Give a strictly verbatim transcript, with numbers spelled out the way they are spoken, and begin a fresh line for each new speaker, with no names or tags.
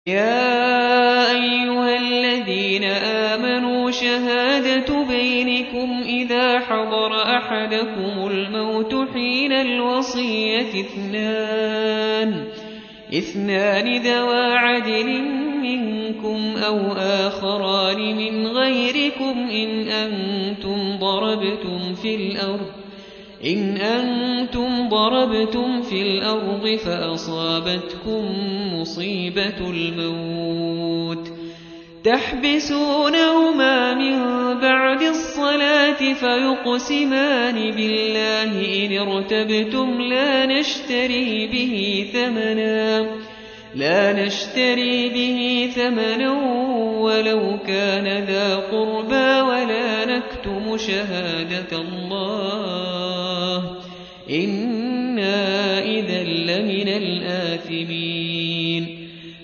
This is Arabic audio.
يا أيها الذين آمنوا شهادة بينكم إذا حضر أحدكم الموت حين الوصية اثنان اثنان ذوى عدل منكم أو آخران من غيركم إن أنتم ضربتم في الأرض إن أنتم ضربتم في الأرض فأصابتكم مصيبة الموت تحبسونهما من بعد الصلاة فيقسمان بالله إن ارتبتم لا نشتري به ثمنا لا نشتري به ثمنا ولو كان ذا قربى ولا نكتم شهادة الله إنا إذا لمن الآثمين